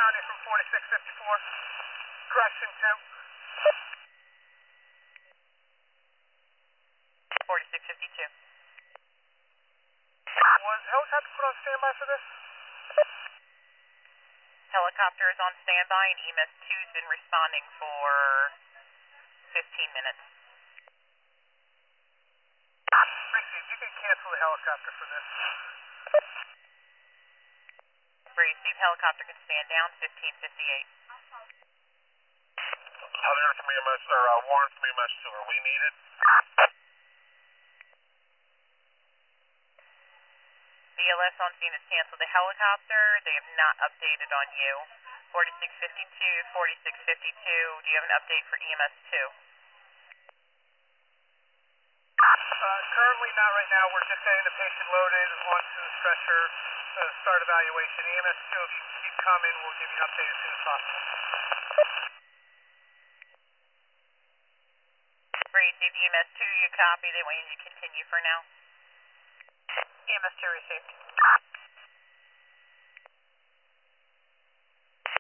pounding from 4654. Correction 2. 4652. Was helicopter put on standby for this? Helicopter is on standby and EMS 2's been responding for 15 minutes. Ricky, if you could cancel the helicopter for this. Receive helicopter can stand down, 1558. Other from EMS, or Warren from EMS 2, are we needed? BLS on scene has canceled the helicopter. They have not updated on you. 4652, 4652, do you have an update for EMS 2? Currently not right now. We're just getting the patient loaded onto the stretcher to start evaluation. EMS 2, if you keep coming, we'll give you an update as soon as possible. Received EMS 2, you copy. They want you to continue for now. EMS 2 received.